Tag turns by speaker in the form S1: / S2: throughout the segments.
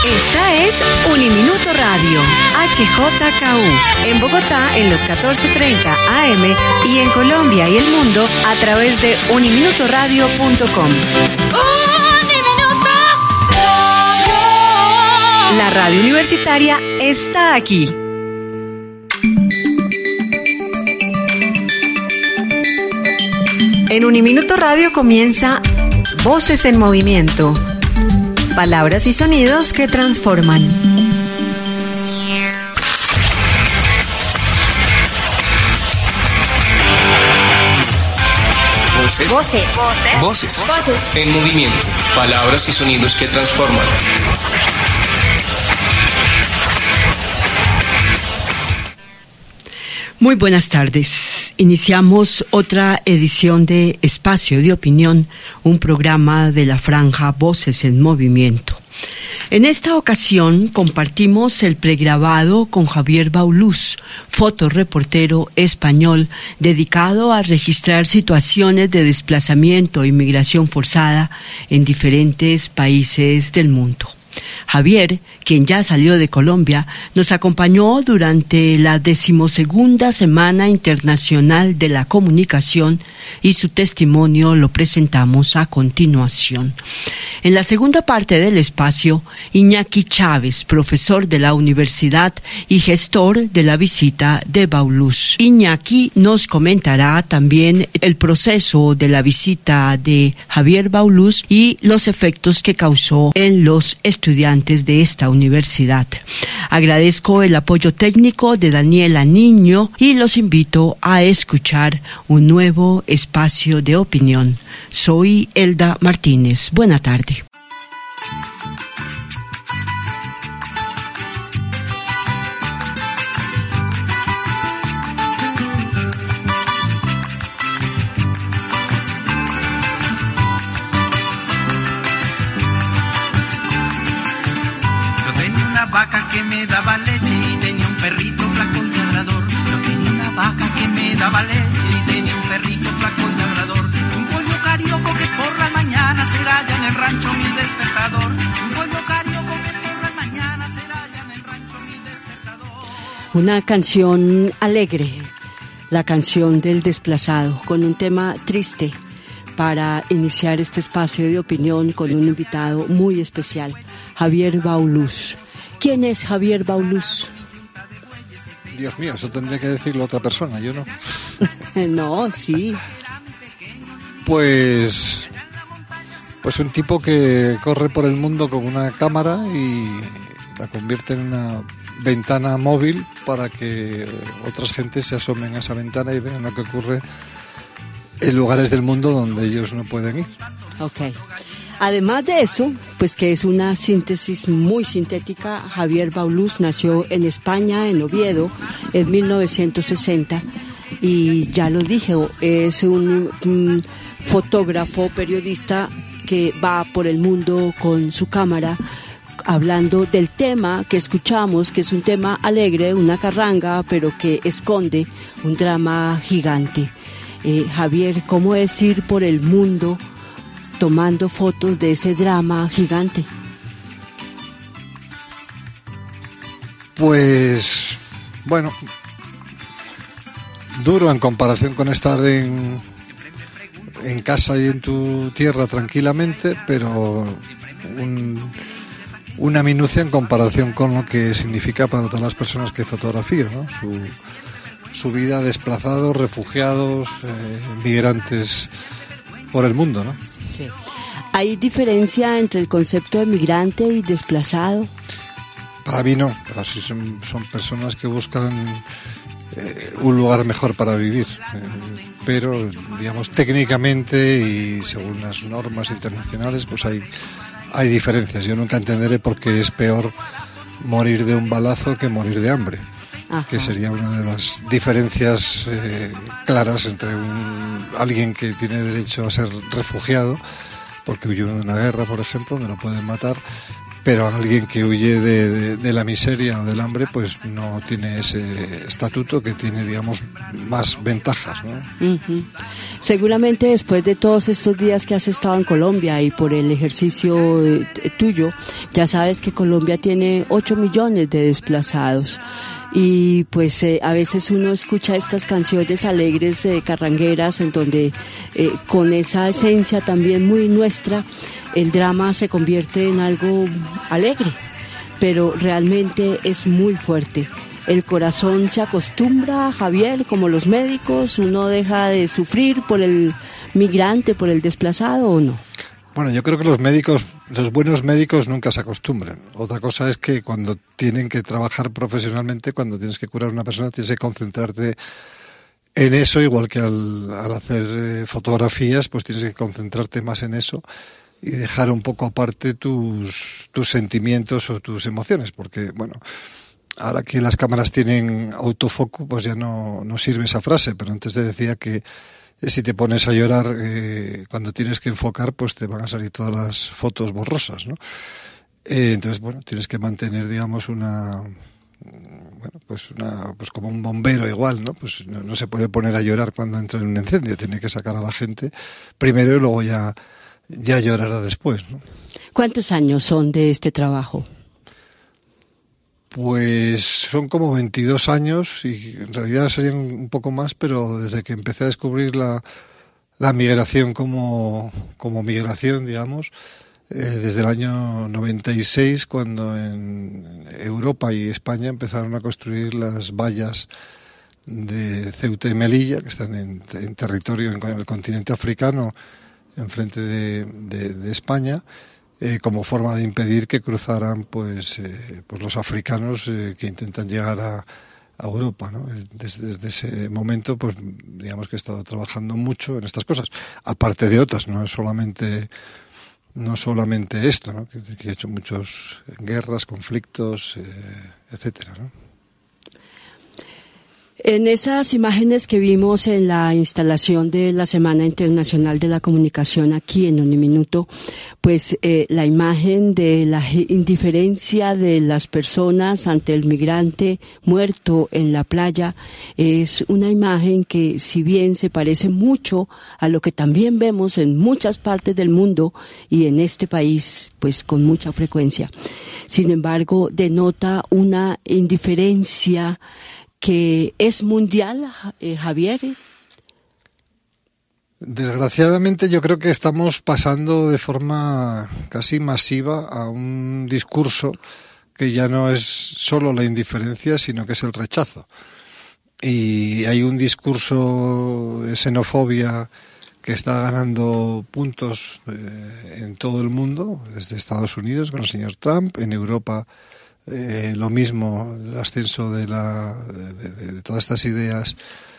S1: Esta es Uniminuto Radio, HJKU, en Bogotá en los 14:30 AM y en Colombia y el mundo a través de uniminutoradio.com. La radio universitaria está aquí. En Uniminuto Radio comienza Voces en Movimiento. Palabras y sonidos que transforman.
S2: Voces en movimiento. Palabras y sonidos que transforman.
S3: Muy buenas tardes. Iniciamos otra edición de Espacio de Opinión, un programa de la franja Voces en Movimiento. En esta ocasión compartimos el pregrabado con Javier Baulús, fotoreportero español dedicado a registrar situaciones de desplazamiento e inmigración forzada en diferentes países del mundo. Javier, quien ya salió de Colombia, nos acompañó durante la 12ª Semana Internacional de la Comunicación y su testimonio lo presentamos a continuación. En la segunda parte del espacio, Iñaki Chávez, profesor de la universidad y gestor de la visita de Baulús. Iñaki nos comentará también el proceso de la visita de Javier Baulús y los efectos que causó en los estudiantes de esta universidad. Agradezco el apoyo técnico de Daniela Niño y los invito a escuchar un nuevo espacio de opinión. Soy Elda Martínez. Buena tarde.
S4: Vaca que me daba leche y tenía un perrito flaco y ladrador. Yo tenía una vaca que me daba leche y tenía un perrito flaco y ladrador. Un pollo carioco que por la mañana será ya en el rancho mi despertador. Un pollo carioco que por la mañana será ya en el rancho mi despertador.
S3: Una canción alegre, la canción del desplazado, con un tema triste para iniciar este espacio de opinión con un invitado muy especial, Javier Baulús. ¿Quién es Javier Baulús?
S5: Dios mío, eso tendría que decirlo otra persona, yo no.
S3: No, sí.
S5: Pues un tipo que corre por el mundo con una cámara y la convierte en una ventana móvil para que otras gentes se asomen a esa ventana y vean lo que ocurre en lugares del mundo donde ellos no pueden ir.
S3: Ok. Además de eso, pues que es una síntesis muy sintética, Javier Baulús nació en España, en Oviedo, en 1960, y ya lo dije, es un fotógrafo, periodista que va por el mundo con su cámara, hablando del tema que escuchamos, que es un tema alegre, una carranga, pero que esconde un drama gigante. Javier, ¿cómo es ir por el mundo tomando fotos de ese drama gigante?
S5: Pues, bueno, duro en comparación con estar en casa y en tu tierra tranquilamente, pero una minucia en comparación con lo que significa para todas las personas que fotografían, ¿no? Su vida, desplazados, refugiados, migrantes por el mundo, ¿no?
S3: Sí. ¿Hay diferencia entre el concepto de migrante y desplazado?
S5: Para mí no, pero sí son personas que buscan un lugar mejor para vivir, pero digamos técnicamente y según las normas internacionales pues hay diferencias. Yo nunca entenderé por qué es peor morir de un balazo que morir de hambre. Ajá. Que sería una de las diferencias claras entre alguien que tiene derecho a ser refugiado porque huyó de una guerra, por ejemplo, donde lo pueden matar, pero alguien que huye de la miseria o del hambre pues no tiene ese estatuto que tiene, digamos, más ventajas, ¿no?
S3: Uh-huh. Seguramente después de todos estos días que has estado en Colombia y por el ejercicio tuyo, ya sabes que Colombia tiene 8 millones de desplazados. Y pues a veces uno escucha estas canciones alegres, carrangueras, en donde con esa esencia también muy nuestra, el drama se convierte en algo alegre, pero realmente es muy fuerte. El corazón se acostumbra, Javier, como los médicos, uno deja de sufrir por el migrante, por el desplazado, ¿o no?
S5: Bueno, yo creo que los buenos médicos nunca se acostumbran. Otra cosa es que cuando tienen que trabajar profesionalmente, cuando tienes que curar a una persona, tienes que concentrarte en eso, igual que al hacer fotografías, pues tienes que concentrarte más en eso y dejar un poco aparte tus sentimientos o tus emociones, porque, bueno, ahora que las cámaras tienen autofoco, pues ya no sirve esa frase, pero antes te decía que si te pones a llorar cuando tienes que enfocar, pues te van a salir todas las fotos borrosas, ¿no? Entonces, bueno, tienes que mantener, digamos, pues como un bombero igual, ¿no? Pues no se puede poner a llorar cuando entra en un incendio, tiene que sacar a la gente primero y luego ya llorará después, ¿no?
S3: ¿Cuántos años son de este trabajo?
S5: Pues son como 22 años y en realidad serían un poco más, pero desde que empecé a descubrir la migración como migración, digamos, desde el año 96, cuando en Europa y España empezaron a construir las vallas de Ceuta y Melilla, que están en territorio, en el continente africano, enfrente de España, como forma de impedir que cruzaran pues los africanos que intentan llegar a Europa, ¿no? Desde ese momento, pues digamos que he estado trabajando mucho en estas cosas, aparte de otras, no solamente esto, ¿no? Que he hecho muchas guerras, conflictos, etcétera, ¿no?
S3: En esas imágenes que vimos en la instalación de la Semana Internacional de la Comunicación aquí en Uniminuto, pues la imagen de la indiferencia de las personas ante el migrante muerto en la playa es una imagen que, si bien se parece mucho a lo que también vemos en muchas partes del mundo y en este país, pues con mucha frecuencia, sin embargo denota una indiferencia que es mundial, Javier.
S5: Desgraciadamente yo creo que estamos pasando de forma casi masiva a un discurso que ya no es solo la indiferencia, sino que es el rechazo. Y hay un discurso de xenofobia que está ganando puntos en todo el mundo, desde Estados Unidos con el señor Trump, en Europa lo mismo, el ascenso de todas estas ideas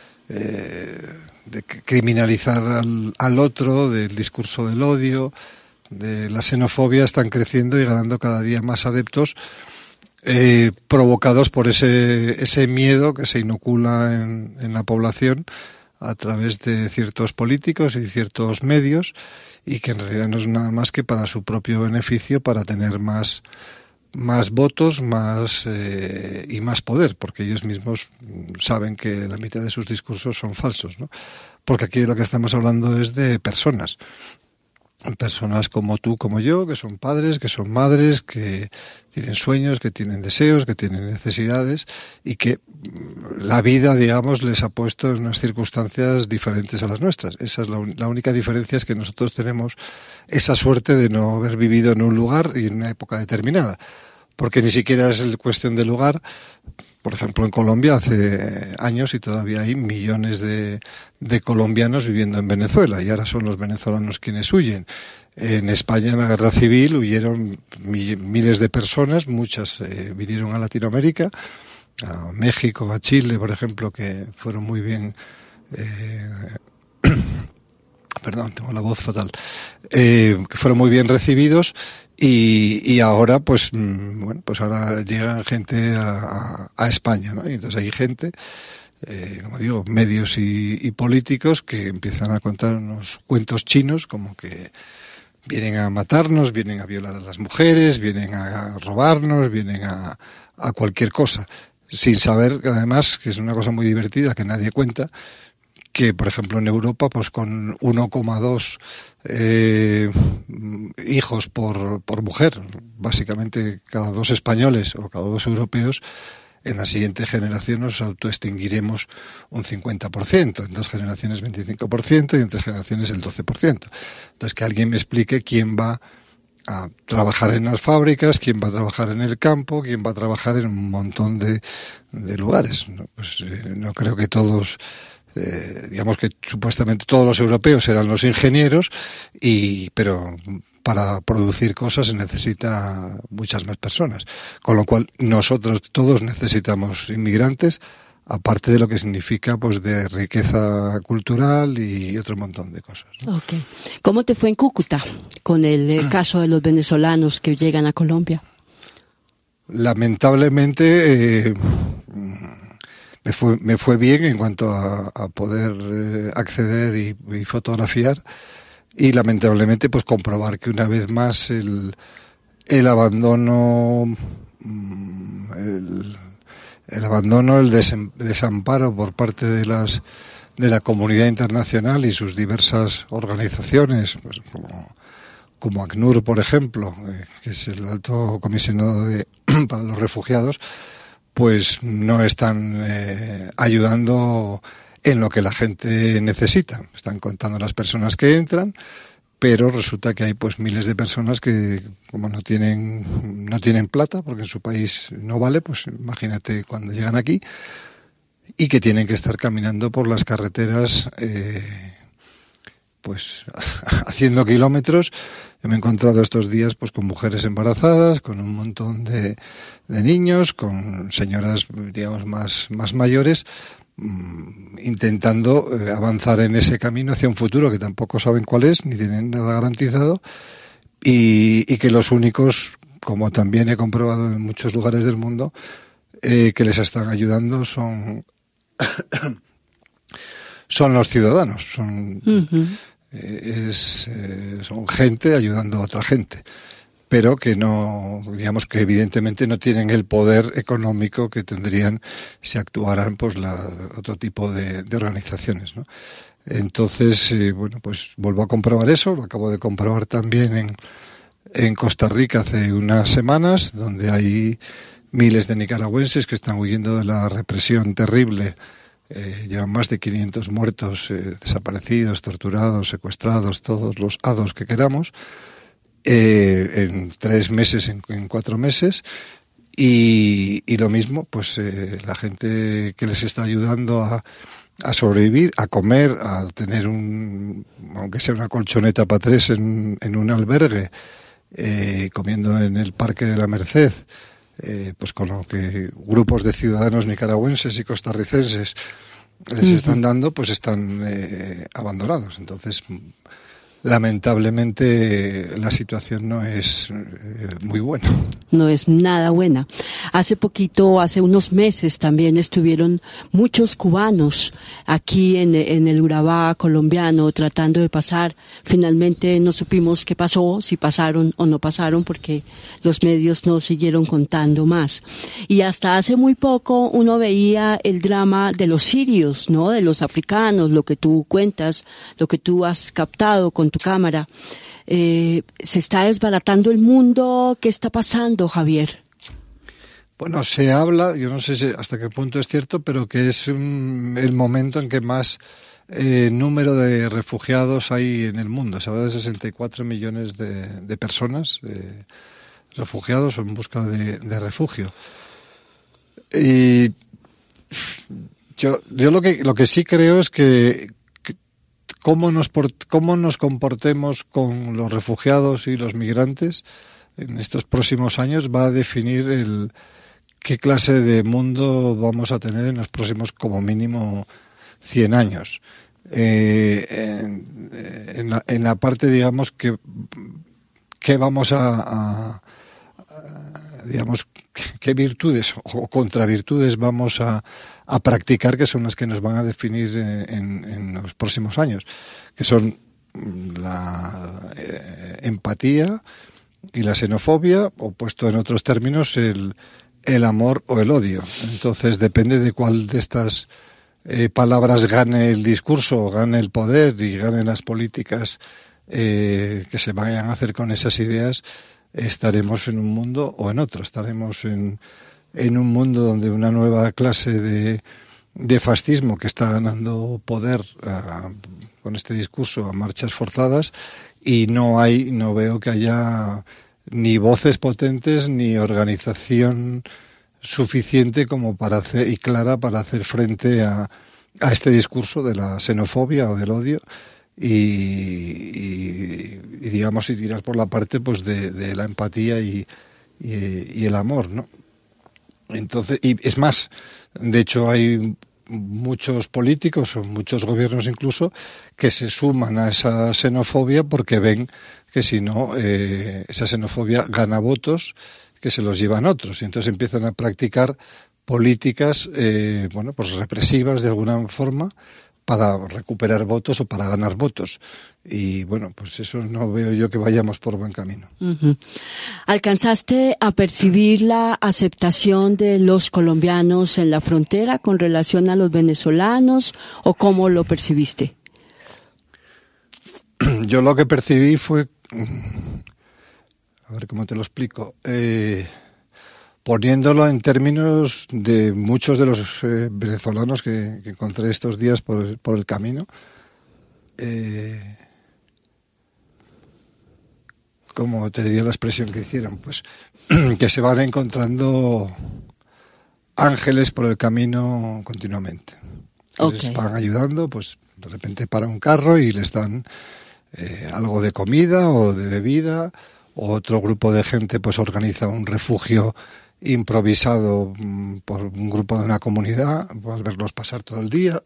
S5: de criminalizar al otro, del discurso del odio, de la xenofobia, están creciendo y ganando cada día más adeptos, provocados por ese miedo que se inocula en la población a través de ciertos políticos y ciertos medios, y que en realidad no es nada más que para su propio beneficio, para tener más votos, y más poder, porque ellos mismos saben que la mitad de sus discursos son falsos, ¿no? Porque aquí de lo que estamos hablando es de personas como tú, como yo, que son padres, que son madres, que tienen sueños, que tienen deseos, que tienen necesidades, y que la vida, digamos, les ha puesto en unas circunstancias diferentes a las nuestras. Esa es la única diferencia, es que nosotros tenemos esa suerte de no haber vivido en un lugar y en una época determinada, porque ni siquiera es cuestión de lugar. Por ejemplo, en Colombia hace años y todavía hay millones de colombianos viviendo en Venezuela, y ahora son los venezolanos quienes huyen. En España, en la guerra civil, huyeron miles de personas, muchas vinieron a Latinoamérica, a México, a Chile, por ejemplo, que fueron muy bien... Perdón, tengo la voz fatal. Que fueron muy bien recibidos. Y ahora, pues ahora llega gente a España, ¿no? Y entonces hay gente, como digo, medios y políticos que empiezan a contar unos cuentos chinos, como que vienen a matarnos, vienen a violar a las mujeres, vienen a robarnos, vienen a cualquier cosa, sin saber, además, que es una cosa muy divertida que nadie cuenta, que por ejemplo en Europa, pues con 1,2 hijos por mujer, básicamente cada 2 españoles o cada 2 europeos, en la siguiente generación nos autoextinguiremos un 50%, en 2 generaciones 25% y en 3 generaciones el 12%. Entonces, que alguien me explique quién va a trabajar en las fábricas, quién va a trabajar en el campo, quién va a trabajar en un montón de lugares. ¿No? Pues no creo que todos, digamos que supuestamente todos los europeos eran los ingenieros, pero para producir cosas se necesita muchas más personas. Con lo cual nosotros todos necesitamos inmigrantes, aparte de lo que significa pues de riqueza cultural y otro montón de cosas, ¿no?
S3: Okay. ¿Cómo te fue en Cúcuta con el caso de los venezolanos que llegan a Colombia?
S5: Lamentablemente me fue bien en cuanto a poder acceder y fotografiar, y lamentablemente pues comprobar que una vez más el abandono, el desamparo por parte de la comunidad internacional y sus diversas organizaciones, pues como ACNUR, por ejemplo, que es el Alto Comisionado para los Refugiados, pues no están ayudando en lo que la gente necesita. Están contando las personas que entran, pero resulta que hay pues miles de personas que, como no tienen plata, porque en su país no vale, pues imagínate cuando llegan aquí, y que tienen que estar caminando por las carreteras pues haciendo kilómetros. Yo me he encontrado estos días pues con mujeres embarazadas, con un montón de niños, con señoras, digamos, más mayores, intentando avanzar en ese camino hacia un futuro que tampoco saben cuál es, ni tienen nada garantizado, y que los únicos, como también he comprobado en muchos lugares del mundo, que les están ayudando son los ciudadanos, son gente ayudando a otra gente, pero que no, digamos que evidentemente no tienen el poder económico que tendrían si actuaran pues otro tipo de organizaciones, ¿no? Entonces, bueno, pues vuelvo a comprobar eso, lo acabo de comprobar también en Costa Rica hace unas semanas, donde hay miles de nicaragüenses que están huyendo de la represión terrible. Llevan más de 500 muertos, desaparecidos, torturados, secuestrados, todos los hados que queramos, en 3 meses, en 4 meses, y lo mismo, pues la gente que les está ayudando a sobrevivir, a comer, a tener aunque sea una colchoneta para 3 en un albergue, comiendo en el Parque de la Merced, pues con lo que grupos de ciudadanos nicaragüenses y costarricenses les están dando, pues están abandonados. Entonces, lamentablemente la situación no es muy buena.
S3: No es nada buena. Hace unos meses también estuvieron muchos cubanos aquí en el Urabá colombiano tratando de pasar. Finalmente no supimos qué pasó, si pasaron o no pasaron, porque los medios no siguieron contando más. Y hasta hace muy poco uno veía el drama de los sirios, ¿no? De los africanos, lo que tú cuentas, lo que tú has captado con tu cámara. Se está desbaratando el mundo. ¿Qué está pasando, Javier?
S5: Bueno, se habla, yo no sé hasta qué punto es cierto, pero que es el momento en que más número de refugiados hay en el mundo. Se habla de 64 millones de personas refugiados o en busca de refugio. Y yo lo que sí creo es que cómo nos comportemos con los refugiados y los migrantes en estos próximos años va a definir qué clase de mundo vamos a tener en los próximos, como mínimo, 100 años. En la parte, digamos, que vamos digamos, qué virtudes o contravirtudes vamos a practicar, que son las que nos van a definir en los próximos años, que son la empatía y la xenofobia, o puesto en otros términos, el amor o el odio. Entonces depende de cuál de estas palabras gane el discurso, gane el poder y gane las políticas que se vayan a hacer con esas ideas, estaremos en un mundo o en otro. Estaremos en un mundo donde una nueva clase de fascismo que está ganando poder con este discurso a marchas forzadas, y no veo que haya ni voces potentes ni organización suficiente como para hacer, y clara para hacer frente a este discurso de la xenofobia o del odio y digamos, y tirar por la parte pues de la empatía y el amor, ¿no? Entonces, y es más, de hecho hay muchos políticos o muchos gobiernos incluso que se suman a esa xenofobia porque ven que si no, esa xenofobia gana votos que se los llevan otros, y entonces empiezan a practicar políticas pues represivas de alguna forma para recuperar votos o para ganar votos. Y bueno, pues eso no veo yo que vayamos por buen camino.
S3: Uh-huh. ¿Alcanzaste a percibir la aceptación de los colombianos en la frontera con relación a los venezolanos, o cómo lo percibiste?
S5: Yo lo que percibí fue, a ver cómo te lo explico, poniéndolo en términos de muchos de los venezolanos que encontré estos días por el camino, ¿cómo te diría la expresión que hicieron? Pues que se van encontrando ángeles por el camino continuamente. Okay. Les van ayudando, pues de repente para un carro y les dan algo de comida o de bebida, o otro grupo de gente pues organiza un refugio improvisado por un grupo de una comunidad, al verlos pasar todo el día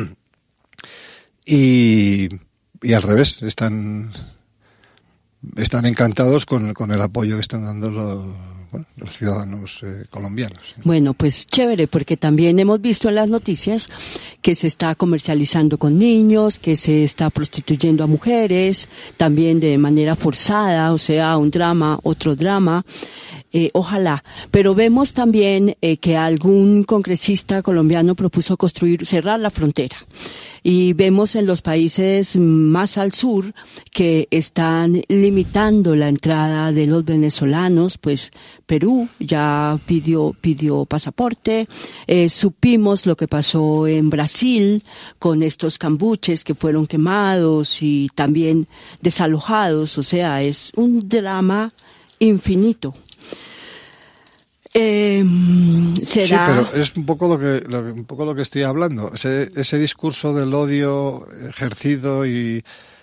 S5: y al revés, están encantados con el apoyo que están dando los ciudadanos colombianos.
S3: Bueno, pues chévere, porque también hemos visto en las noticias que se está comercializando con niños, que se está prostituyendo a mujeres, también de manera forzada, o sea, un drama, otro drama. Ojalá, pero vemos también que algún congresista colombiano propuso cerrar la frontera, y vemos en los países más al sur que están limitando la entrada de los venezolanos. Pues Perú ya pidió pasaporte, supimos lo que pasó en Brasil con estos cambuches que fueron quemados y también desalojados, o sea, es un drama infinito. ¿Será?
S5: Sí, pero es un poco lo que estoy hablando. Ese discurso del odio ejercido y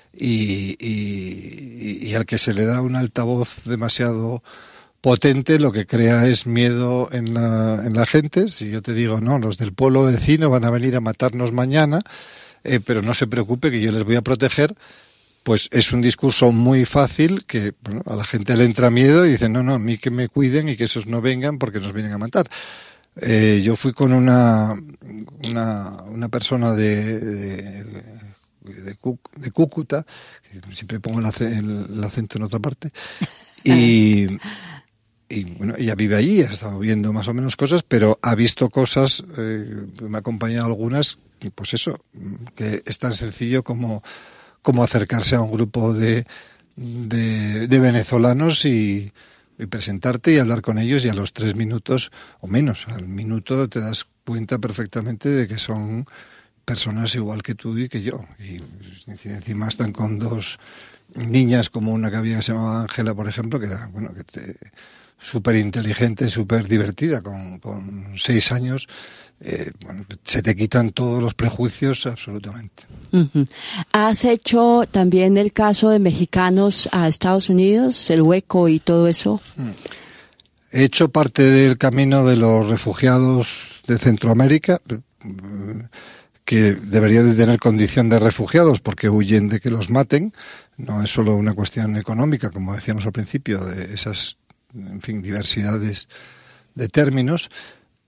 S5: al que se le da un altavoz demasiado potente, lo que crea es miedo en la gente. Si yo te digo, no, los del pueblo vecino van a venir a matarnos mañana, pero no se preocupe que yo les voy a proteger, pues es un discurso muy fácil que a la gente le entra miedo y dice, no, a mí que me cuiden y que esos no vengan porque nos vienen a matar. Yo fui con una persona de Cúcuta, que siempre pongo el acento en otra parte, y bueno, ella vive allí, ha estado viendo más o menos cosas, pero ha visto cosas, me ha acompañado algunas, pues eso, que es tan sencillo como acercarse a un grupo de venezolanos y presentarte y hablar con ellos, y a los 3 minutos o menos, al minuto te das cuenta perfectamente de que son personas igual que tú y que yo. Y encima están con 2 niñas, como una que había que se llamaba Ángela, por ejemplo, que era súper inteligente, súper divertida, con 6 años. Se te quitan todos los prejuicios absolutamente.
S3: Uh-huh. ¿Has hecho también el caso de mexicanos a Estados Unidos, el hueco y todo eso?
S5: He hecho parte del camino de los refugiados de Centroamérica, que deberían de tener condición de refugiados porque huyen de que los maten. No es solo una cuestión económica, como decíamos al principio, de esas, diversidades de términos.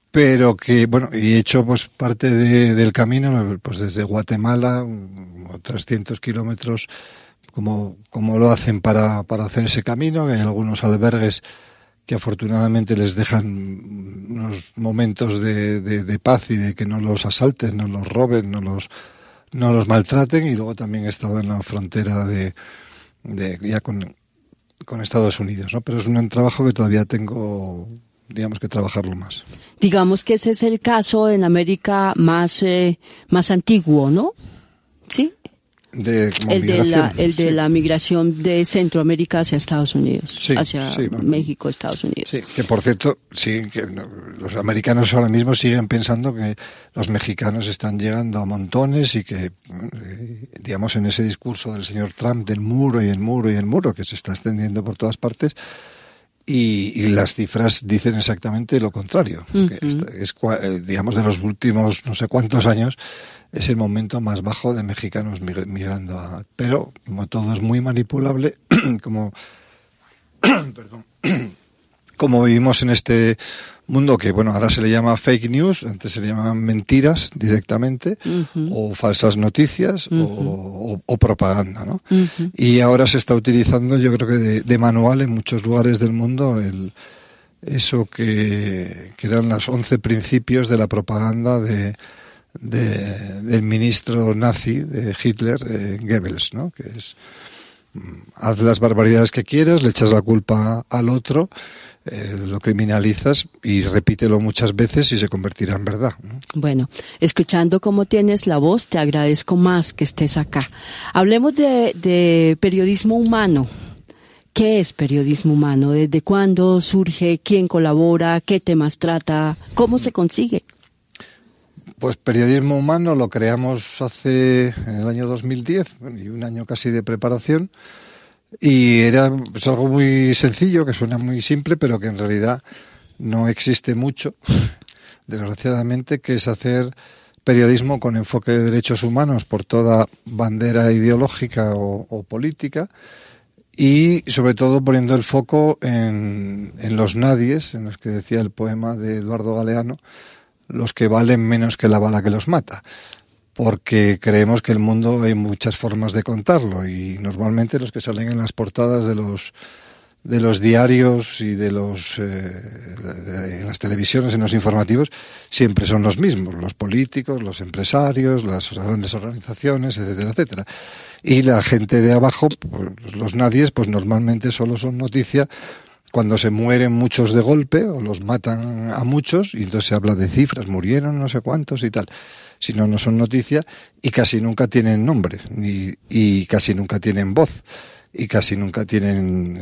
S5: pero que, bueno, y he hecho pues parte del camino, pues desde Guatemala, 300 kilómetros, como lo hacen para hacer ese camino, que hay algunos albergues que afortunadamente les dejan unos momentos de paz y de que no los asalten, no los roben, no los maltraten, y luego también he estado en la frontera ya con Estados Unidos, ¿no? Pero es un trabajo que todavía tengo, digamos, que trabajarlo más.
S3: Digamos que ese es el caso en América más antiguo, ¿no? ¿Sí? El de la migración de Centroamérica hacia Estados Unidos, hacia México, Estados Unidos.
S5: Sí, que por cierto, los americanos ahora mismo siguen pensando que los mexicanos están llegando a montones y que, digamos, en ese discurso del señor Trump del muro y el muro y el muro que se está extendiendo por todas partes, y las cifras dicen exactamente lo contrario. Uh-huh. Que es, digamos, de los últimos no sé cuántos años, es el momento más bajo de mexicanos migrando pero como todo es muy manipulable, como vivimos en este mundo que, bueno, ahora se le llama fake news, antes se le llamaban mentiras directamente, uh-huh, o falsas noticias, uh-huh, o propaganda, ¿no? Uh-huh. Y ahora se está utilizando, yo creo que de manual en muchos lugares del mundo, eso que eran los 11 principios de la propaganda del ministro nazi de Hitler, Goebbels, ¿no? Que es: haz las barbaridades que quieras, le echas la culpa al otro, lo criminalizas y repítelo muchas veces y se convertirá en verdad, ¿no? Bueno,
S3: escuchando cómo tienes la voz, te agradezco más que estés acá. Hablemos de periodismo humano. ¿Qué es periodismo humano? ¿Desde cuándo surge? ¿Quién colabora? ¿Qué temas trata? ¿Cómo se consigue?
S5: Pues periodismo humano lo creamos en el año 2010, y un año casi de preparación, y era pues algo muy sencillo, que suena muy simple, pero que en realidad no existe mucho, desgraciadamente, que es hacer periodismo con enfoque de derechos humanos por toda bandera ideológica o política, y sobre todo poniendo el foco en los nadies, en los que decía el poema de Eduardo Galeano, los que valen menos que la bala que los mata, porque creemos que el mundo hay muchas formas de contarlo, y normalmente los que salen en las portadas de los diarios y de en las televisiones, en los informativos, siempre son los mismos: los políticos, los empresarios, las grandes organizaciones, etcétera, etcétera. Y la gente de abajo, pues, los nadies, pues normalmente solo son noticia cuando se mueren muchos de golpe o los matan a muchos, y entonces se habla de cifras, murieron no sé cuántos y tal. Si no, no son noticia, y casi nunca tienen nombre, y casi nunca tienen voz, y casi nunca tienen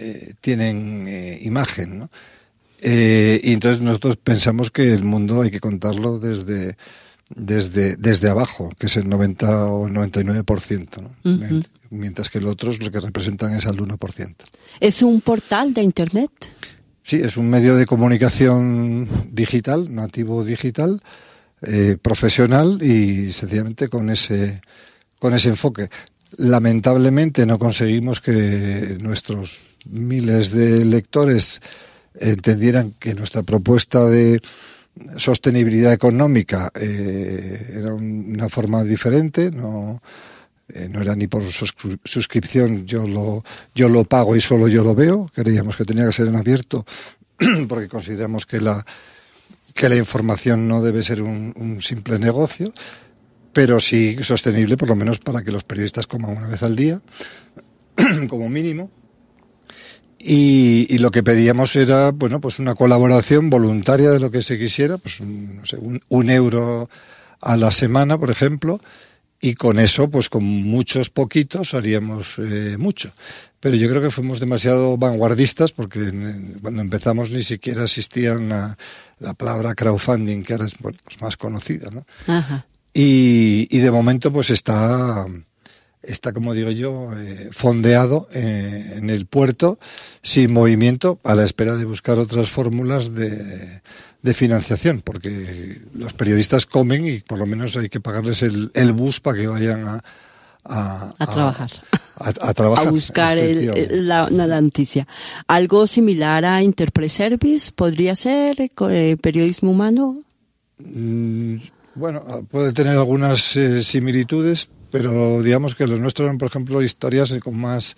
S5: imagen, ¿no? Y entonces nosotros pensamos que el mundo hay que contarlo desde abajo, que es el 90 o 99%, ¿no? Uh-huh. Mientras que los otros lo que representan es al 1%.
S3: ¿Es un portal de Internet?
S5: Sí, es un medio de comunicación digital, nativo digital, profesional, y sencillamente con ese enfoque. Lamentablemente no conseguimos que nuestros miles de lectores entendieran que nuestra propuesta de sostenibilidad económica era una forma diferente, no era ni por suscripción, yo lo pago y solo yo lo veo. Creíamos que tenía que ser en abierto, porque consideramos que la información no debe ser un simple negocio, pero sí sostenible, por lo menos para que los periodistas coman una vez al día, como mínimo. Y lo que pedíamos era, bueno, pues una colaboración voluntaria de lo que se quisiera, pues no sé, un euro a la semana, por ejemplo, y con eso, pues con muchos poquitos haríamos mucho. Pero yo creo que fuimos demasiado vanguardistas, porque cuando empezamos ni siquiera existían la palabra crowdfunding, que ahora es, bueno, pues más conocida, ¿no? Ajá. Y de momento pues está, como digo yo, fondeado en el puerto, sin movimiento, a la espera de buscar otras fórmulas de financiación, porque los periodistas comen y por lo menos hay que pagarles el bus para que vayan
S3: a trabajar.
S5: A trabajar.
S3: A buscar la noticia. ¿Algo similar a Interpreservice podría ser periodismo humano?
S5: Bueno, puede tener algunas similitudes, pero digamos que los nuestros eran, por ejemplo, historias con más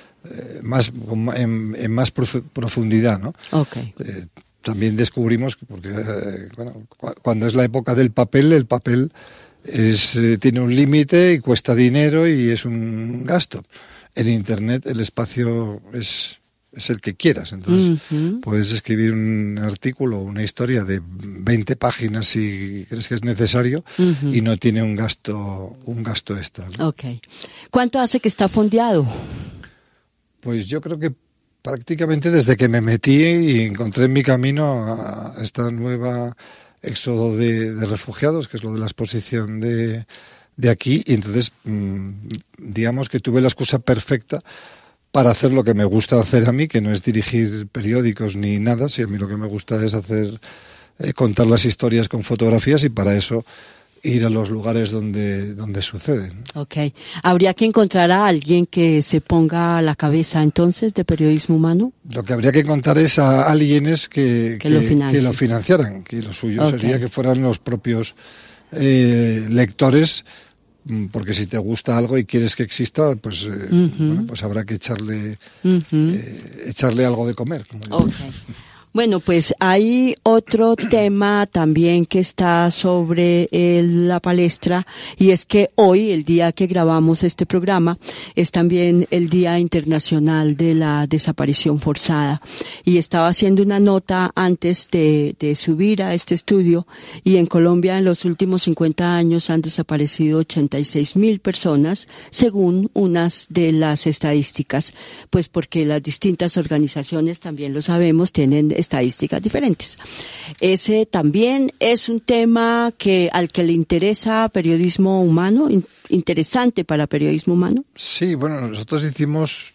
S5: profundidad, ¿no?
S3: Okay.
S5: También descubrimos que cuando es la época del papel, el papel tiene un límite y cuesta dinero y es un gasto. En Internet el espacio es el que quieras, entonces puedes escribir un artículo o una historia de 20 páginas si crees que es necesario y no tiene un gasto extra, ¿no?
S3: Okay. ¿Cuánto hace que está fondeado?
S5: Pues yo creo que prácticamente desde que me metí y encontré en mi camino a esta nueva éxodo de refugiados, que es lo de la exposición de aquí, y entonces digamos que tuve la excusa perfecta para hacer lo que me gusta hacer a mí, que no es dirigir periódicos ni nada, si a mí lo que me gusta es contar las historias con fotografías, y para eso ir a los lugares donde suceden.
S3: Okay. ¿Habría que encontrar a alguien que se ponga a la cabeza entonces de periodismo humano?
S5: Lo que habría que encontrar es a alguienes que lo financiaran, que lo suyo sería que fueran los propios lectores, porque si te gusta algo y quieres que exista, pues pues habrá que echarle algo de comer.
S3: Bueno, pues hay otro tema también que está sobre la palestra, y es que hoy, el día que grabamos este programa, es también el Día Internacional de la Desaparición Forzada. Y estaba haciendo una nota antes de subir a este estudio, y en Colombia en los últimos 50 años han desaparecido 86,000 personas, según unas de las estadísticas, pues porque las distintas organizaciones, también lo sabemos, tienen estadísticas diferentes. Ese también es un tema al que le interesa periodismo humano, interesante para periodismo humano.
S5: Sí, bueno, nosotros hicimos,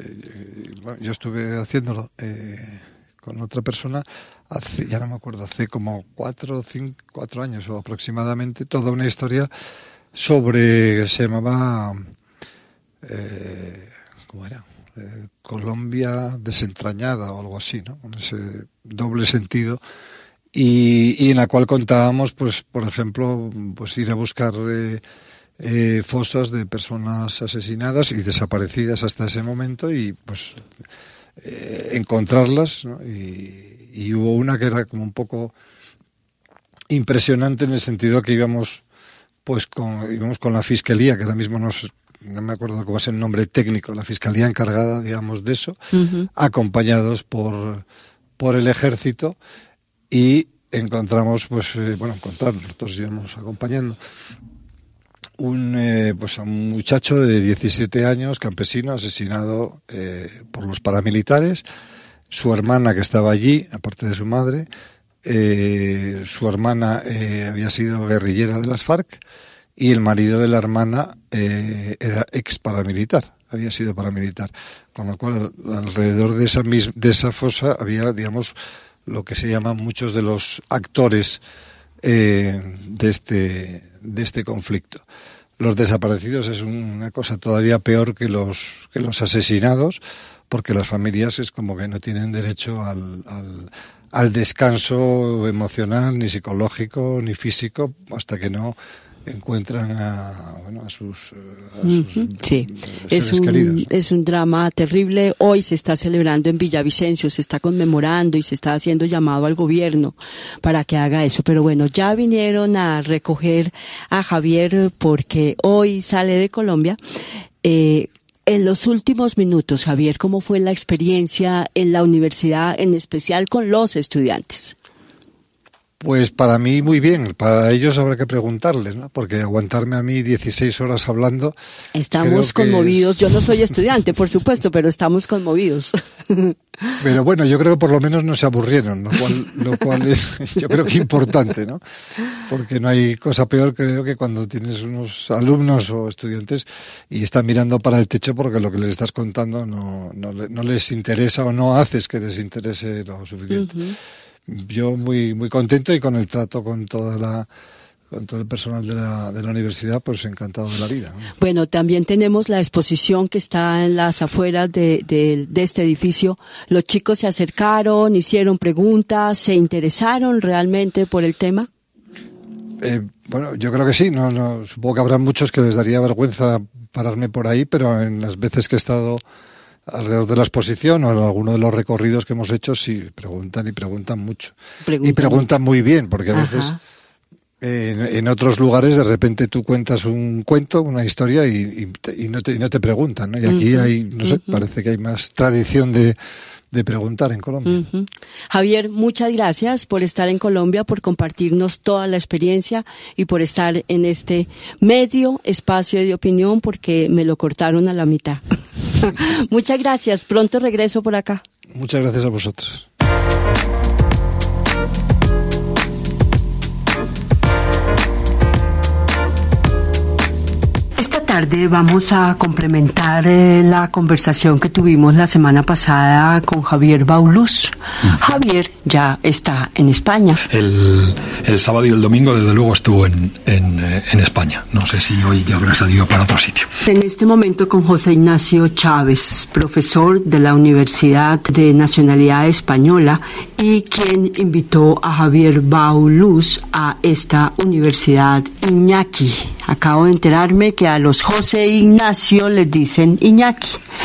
S5: yo estuve haciéndolo con otra persona, ya no me acuerdo, hace como 4 años o aproximadamente, toda una historia se llamaba, ¿cómo era? Colombia desentrañada o algo así, ¿no? Con ese doble sentido, y en la cual contábamos, pues, por ejemplo, pues ir a buscar fosas de personas asesinadas y desaparecidas hasta ese momento, y pues encontrarlas, ¿no? Y hubo una que era como un poco impresionante, en el sentido que íbamos con la fiscalía, que ahora mismo no me acuerdo cómo es el nombre técnico, la fiscalía encargada, digamos, de eso, acompañados por el ejército, y encontramos, nosotros íbamos acompañando a un muchacho de 17 años, campesino, asesinado por los paramilitares, su hermana, que estaba allí, aparte de su madre. Su hermana había sido guerrillera de las FARC, y el marido de la hermana era ex paramilitar, había sido paramilitar, con lo cual alrededor de esa fosa había, digamos, lo que se llaman muchos de los actores de este conflicto. Los desaparecidos es una cosa todavía peor que los asesinados, porque las familias es como que no tienen derecho al descanso emocional, ni psicológico, ni físico, hasta que no encuentran a sus seres queridos.
S3: Es un drama terrible. Hoy se está celebrando en Villavicencio, se está conmemorando y se está haciendo llamado al gobierno para que haga eso. Pero bueno, ya vinieron a recoger a Javier porque hoy sale de Colombia. En los últimos minutos, Javier, ¿cómo fue la experiencia en la universidad, en especial con los estudiantes?
S5: Pues para mí muy bien, para ellos habrá que preguntarles, ¿no? Porque aguantarme a mí 16 horas hablando...
S3: Estamos conmovidos, yo no soy estudiante, por supuesto, pero estamos conmovidos.
S5: Pero bueno, yo creo que por lo menos no se aburrieron, lo cual es, yo creo que importante, ¿no? Porque no hay cosa peor, creo, que cuando tienes unos alumnos o estudiantes y están mirando para el techo porque lo que les estás contando no les interesa, o no haces que les interese lo suficiente. Yo muy muy contento, y con el trato con toda con todo el personal de la universidad, pues encantado de la vida, ¿no?
S3: Bueno, también tenemos la exposición que está en las afueras de este edificio. Los chicos se acercaron, hicieron preguntas, ¿se interesaron realmente por el tema?
S5: Bueno, yo creo que sí. No, supongo que habrá muchos que les daría vergüenza pararme por ahí, pero en las veces que he estado alrededor de la exposición o en alguno de los recorridos que hemos hecho, sí, preguntan y preguntan mucho. Y preguntan muy bien, porque a veces en otros lugares de repente tú cuentas un cuento, una historia y no te preguntan, ¿no? Y aquí hay, no sé, parece que hay más tradición de preguntar en Colombia.
S3: Javier, muchas gracias por estar en Colombia, por compartirnos toda la experiencia y por estar en este medio espacio de opinión, porque me lo cortaron a la mitad. Muchas gracias, pronto regreso por acá.
S5: Muchas gracias a vosotros.
S3: Esta tarde vamos a complementar la conversación que tuvimos la semana pasada con Javier Baulús. Javier ya está en España.
S6: El sábado y el domingo, desde luego, estuvo en España. No sé si hoy ya habrá salido para otro sitio.
S3: En este momento con José Ignacio Chávez, profesor de la Universidad de Nacionalidad Española y quien invitó a Javier Baulús a esta universidad. Iñaki. Acabo de enterarme que a los José Ignacio les dicen Iñaki.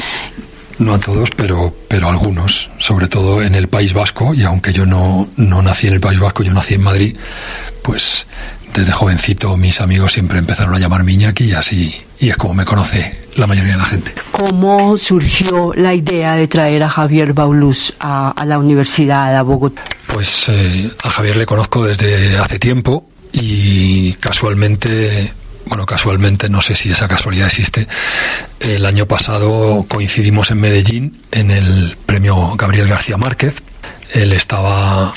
S6: No a todos, pero algunos, sobre todo en el País Vasco, y aunque yo no nací en el País Vasco, yo nací en Madrid, pues desde jovencito mis amigos siempre empezaron a llamarme Iñaki y es como me conoce la mayoría de la gente.
S3: ¿Cómo surgió la idea de traer a Javier Baulús a la Universidad de Bogotá?
S6: Pues a Javier le conozco desde hace tiempo y casualmente, no sé si esa casualidad existe, el año pasado coincidimos en Medellín en el premio Gabriel García Márquez. Él estaba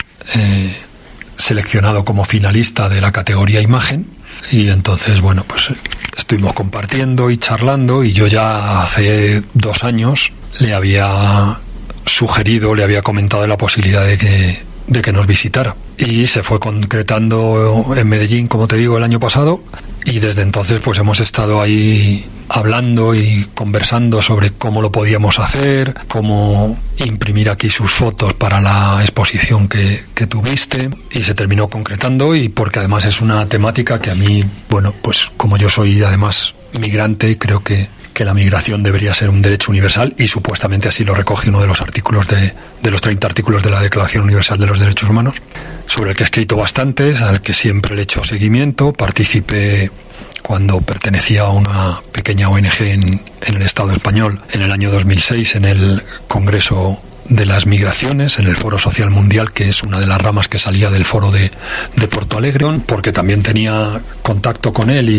S6: seleccionado como finalista de la categoría Imagen y entonces, bueno, pues estuvimos compartiendo y charlando y yo ya hace 2 años le había sugerido, le había comentado de la posibilidad de que nos visitara. Y se fue concretando en Medellín, como te digo, el año pasado, y desde entonces pues hemos estado ahí hablando y conversando sobre cómo lo podíamos hacer, cómo imprimir aquí sus fotos para la exposición que tuviste, y se terminó concretando, y porque además es una temática que a mí, bueno, pues como yo soy además migrante, creo que la migración debería ser un derecho universal, y supuestamente así lo recoge uno de los artículos de los 30 artículos de la Declaración Universal de los Derechos Humanos, sobre el que he escrito bastantes, al que siempre le he hecho seguimiento. Participé cuando pertenecía a una pequeña ONG en el Estado español en el año 2006 en el Congreso de las Migraciones, en el Foro Social Mundial, que es una de las ramas que salía del foro de Porto Alegre, porque también tenía contacto con él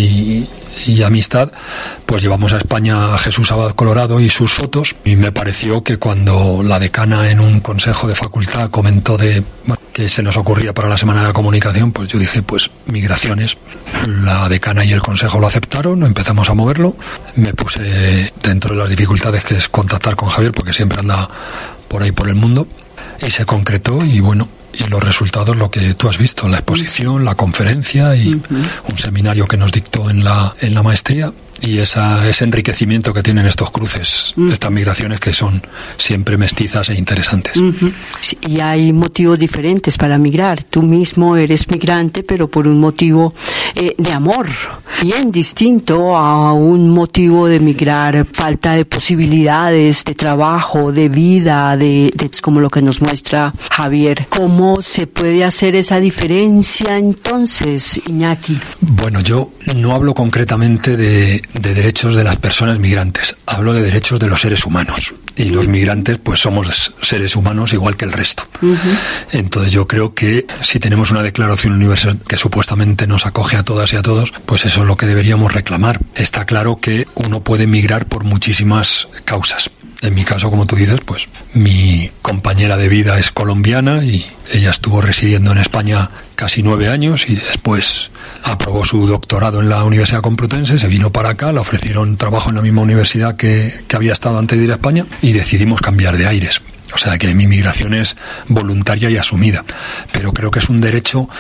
S6: y amistad. Pues llevamos a España a Jesús Abad Colorado y sus fotos, y me pareció que cuando la decana en un consejo de facultad comentó que se nos ocurría para la Semana de la Comunicación, pues yo dije, pues migraciones. La decana y el consejo lo aceptaron, empezamos a moverlo, me puse dentro de las dificultades que es contactar con Javier, porque siempre anda por ahí por el mundo, y se concretó, y bueno, y los resultados lo que tú has visto, la exposición, la conferencia y un seminario que nos dictó en la maestría, y ese enriquecimiento que tienen estos cruces, estas migraciones que son siempre mestizas e interesantes.
S3: Sí, y hay motivos diferentes para migrar. Tú mismo eres migrante, pero por un motivo de amor, bien distinto a un motivo de migrar, falta de posibilidades, de trabajo, de vida, de como lo que nos muestra Javier. ¿Cómo se puede hacer esa diferencia entonces, Iñaki?
S6: Bueno, yo no hablo concretamente de derechos de las personas migrantes, hablo de derechos de los seres humanos, y los migrantes pues somos seres humanos igual que el resto. Entonces yo creo que si tenemos una declaración universal que supuestamente nos acoge a todas y a todos, pues eso es lo que deberíamos reclamar. Está claro que uno puede migrar por muchísimas causas. En mi caso, como tú dices, pues mi compañera de vida es colombiana y ella estuvo residiendo en España casi 9 años y después aprobó su doctorado en la Universidad Complutense, se vino para acá, le ofrecieron trabajo en la misma universidad que había estado antes de ir a España, y decidimos cambiar de aires. O sea que mi migración es voluntaria y asumida, pero creo que es un derecho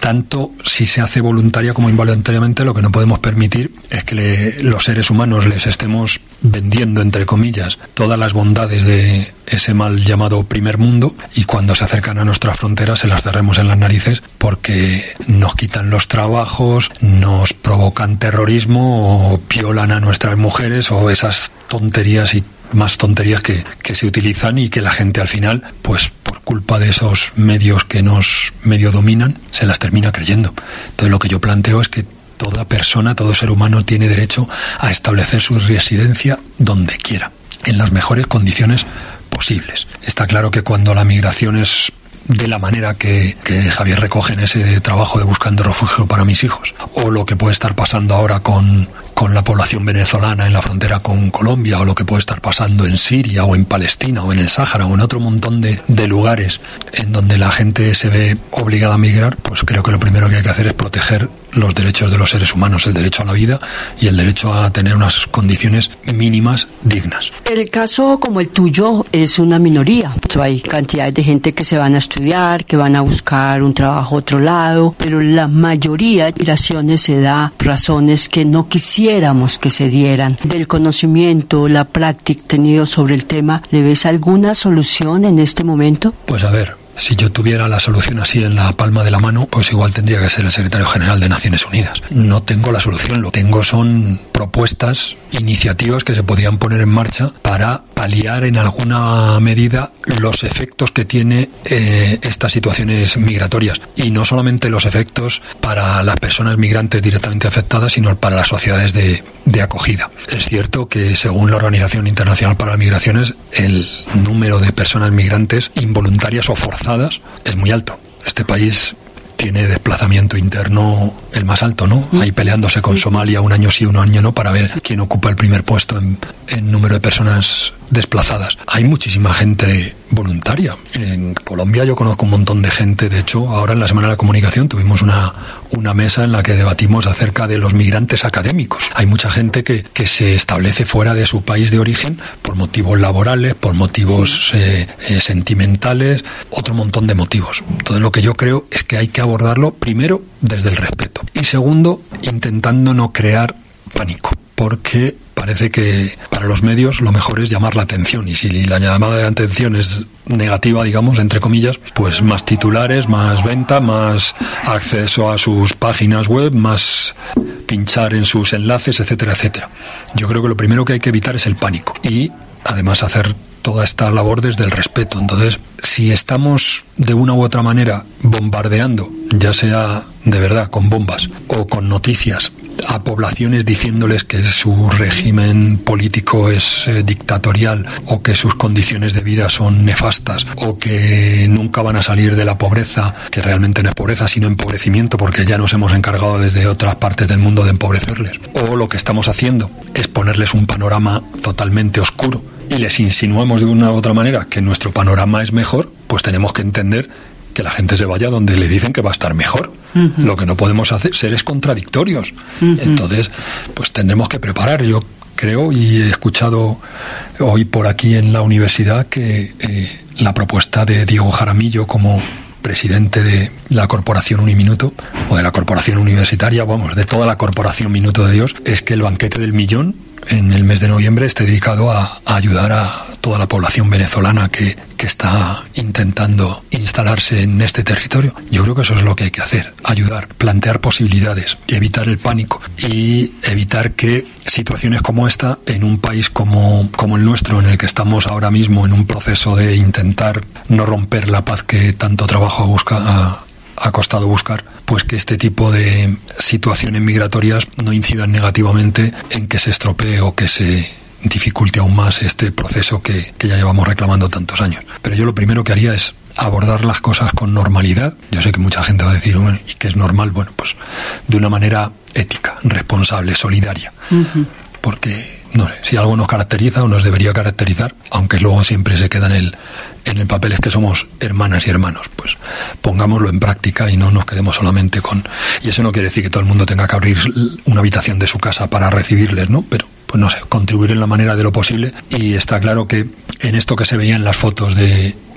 S6: tanto si se hace voluntaria como involuntariamente, lo que no podemos permitir es que los seres humanos les estemos vendiendo, entre comillas, todas las bondades de ese mal llamado primer mundo, y cuando se acercan a nuestras fronteras se las cerremos en las narices porque nos quitan los trabajos, nos provocan terrorismo o violan a nuestras mujeres, o esas tonterías y más tonterías que se utilizan, y que la gente al final, pues por culpa de esos medios que nos medio dominan, se las termina creyendo. Entonces lo que yo planteo es que toda persona, todo ser humano tiene derecho a establecer su residencia donde quiera, en las mejores condiciones posibles. Está claro que cuando la migración es de la manera que Javier recoge en ese trabajo de Buscando Refugio para mis hijos, o lo que puede estar pasando ahora con la población venezolana en la frontera con Colombia, o lo que puede estar pasando en Siria o en Palestina o en el Sáhara o en otro montón de lugares en donde la gente se ve obligada a migrar, pues creo que lo primero que hay que hacer es proteger los derechos de los seres humanos, el derecho a la vida y el derecho a tener unas condiciones mínimas dignas.
S3: El caso como el tuyo es una minoría. Hay cantidades de gente que se van a estudiar, que van a buscar un trabajo a otro lado, pero la mayoría de migraciones se da por razones que no quisiéramos que se dieran. Del conocimiento, la práctica tenido sobre el tema, ¿le ves alguna solución en este momento?
S6: Pues a ver, si yo tuviera la solución así en la palma de la mano, pues igual tendría que ser el secretario general de Naciones Unidas. No tengo la solución, lo que tengo son propuestas, iniciativas que se podían poner en marcha para paliar en alguna medida los efectos que tiene estas situaciones migratorias. Y no solamente los efectos para las personas migrantes directamente afectadas, sino para las sociedades de acogida. Es cierto que según la Organización Internacional para las Migraciones, el número de personas migrantes involuntarias o forzadas es muy alto. Este país tiene desplazamiento interno el más alto, ¿no? Ahí peleándose con Somalia un año sí, un año no, para ver quién ocupa el primer puesto en número de personas desplazadas. Hay muchísima gente voluntaria. En Colombia yo conozco un montón de gente. De hecho, ahora en la Semana de la Comunicación tuvimos una mesa en la que debatimos acerca de los migrantes académicos. Hay mucha gente que se establece fuera de su país de origen por motivos laborales, por motivos sentimentales, otro montón de motivos. Entonces lo que yo creo es que hay que abordarlo primero desde el respeto y segundo intentando no crear pánico, porque parece que para los medios lo mejor es llamar la atención, y si la llamada de atención es negativa, digamos, entre comillas, pues más titulares, más venta, más acceso a sus páginas web, más pinchar en sus enlaces, etcétera, etcétera. Yo creo que lo primero que hay que evitar es el pánico y además hacer toda esta labor desde el respeto. Entonces, si estamos de una u otra manera bombardeando, ya sea de verdad con bombas o con noticias, a poblaciones diciéndoles que su régimen político es dictatorial, o que sus condiciones de vida son nefastas, o que nunca van a salir de la pobreza, que realmente no es pobreza sino empobrecimiento, porque ya nos hemos encargado desde otras partes del mundo de empobrecerles, o lo que estamos haciendo es ponerles un panorama totalmente oscuro y les insinuamos de una u otra manera que nuestro panorama es mejor, pues tenemos que entender que la gente se vaya donde le dicen que va a estar mejor. Uh-huh. Lo que no podemos hacer es contradictorios. Uh-huh. Entonces, pues tendremos que preparar. Yo creo, y he escuchado hoy por aquí en la universidad, que la propuesta de Diego Jaramillo como presidente de la Corporación Uniminuto, o de la Corporación Universitaria, vamos, de toda la Corporación Minuto de Dios, es que el banquete del millón en el mes de noviembre esté dedicado a ayudar a toda la población venezolana que está intentando instalarse en este territorio. Yo creo que eso es lo que hay que hacer: ayudar, plantear posibilidades, evitar el pánico y evitar que situaciones como esta, en un país como el nuestro, en el que estamos ahora mismo en un proceso de intentar no romper la paz que tanto trabajo ha costado buscar, pues que este tipo de situaciones migratorias no incidan negativamente en que se estropee o que se dificulte aún más este proceso que ya llevamos reclamando tantos años. Pero yo lo primero que haría es abordar las cosas con normalidad. Yo sé que mucha gente va a decir, bueno, ¿y qué es normal? Bueno, pues de una manera ética, responsable, solidaria. Uh-huh. Porque, no sé, si algo nos caracteriza o nos debería caracterizar, aunque luego siempre se queda en el papel, es que somos hermanas y hermanos, pues pongámoslo en práctica y no nos quedemos solamente con... Y eso no quiere decir que todo el mundo tenga que abrir una habitación de su casa para recibirles, ¿no? Pero, pues no sé, contribuir en la manera de lo posible. Y está claro que en esto que se veía en las fotos de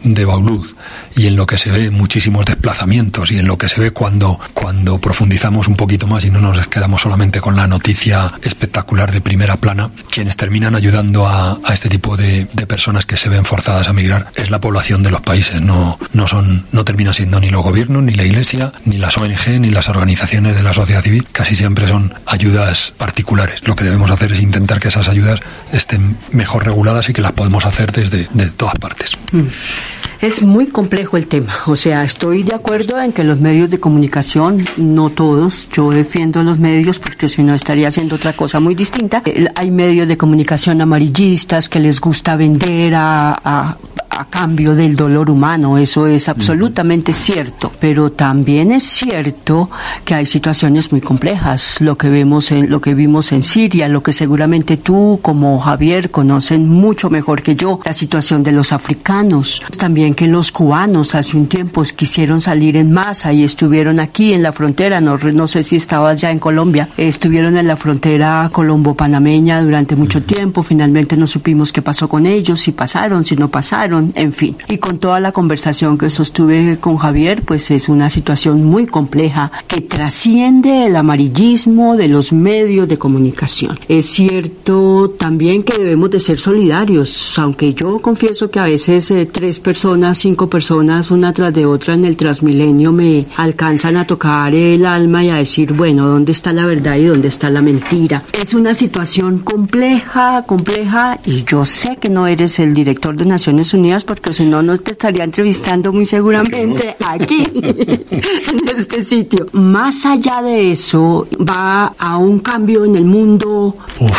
S6: de Baulud, y en lo que se ve muchísimos desplazamientos, y en lo que se ve cuando profundizamos un poquito más y no nos quedamos solamente con la noticia espectacular de primera plana, quienes terminan ayudando a este tipo de personas que se ven forzadas a migrar es la población de los países. No termina siendo ni los gobiernos, ni la Iglesia, ni las ONG, ni las organizaciones de la sociedad civil. Casi siempre son ayudas particulares. Lo que debemos hacer es intentar que esas ayudas estén mejor reguladas y que las podemos hacer desde todas partes.
S3: Es muy complejo el tema. O sea, estoy de acuerdo en que los medios de comunicación, no todos, yo defiendo los medios porque si no estaría haciendo otra cosa muy distinta. Hay medios de comunicación amarillistas que les gusta vender a cambio del dolor humano, eso es absolutamente cierto, pero también es cierto que hay situaciones muy complejas, lo que vimos en Siria, lo que seguramente tú como Javier conocen mucho mejor que yo, la situación de los africanos, también que los cubanos hace un tiempo quisieron salir en masa y estuvieron aquí en la frontera, no sé si estabas ya en Colombia, estuvieron en la frontera colombo-panameña durante mucho tiempo, finalmente no supimos qué pasó con ellos, si pasaron, si no pasaron, en fin. Y con toda la conversación que sostuve con Javier, pues es una situación muy compleja que trasciende el amarillismo de los medios de comunicación. Es cierto también que debemos de ser solidarios, aunque yo confieso que a veces 3 personas, 5 personas, una tras de otra en el Transmilenio me alcanzan a tocar el alma y a decir, bueno, ¿dónde está la verdad y dónde está la mentira? Es una situación compleja, y yo sé que no eres el director de Naciones Unidas porque si no te estaría entrevistando muy seguramente aquí, en este sitio. Más allá de eso, va a un cambio en el mundo.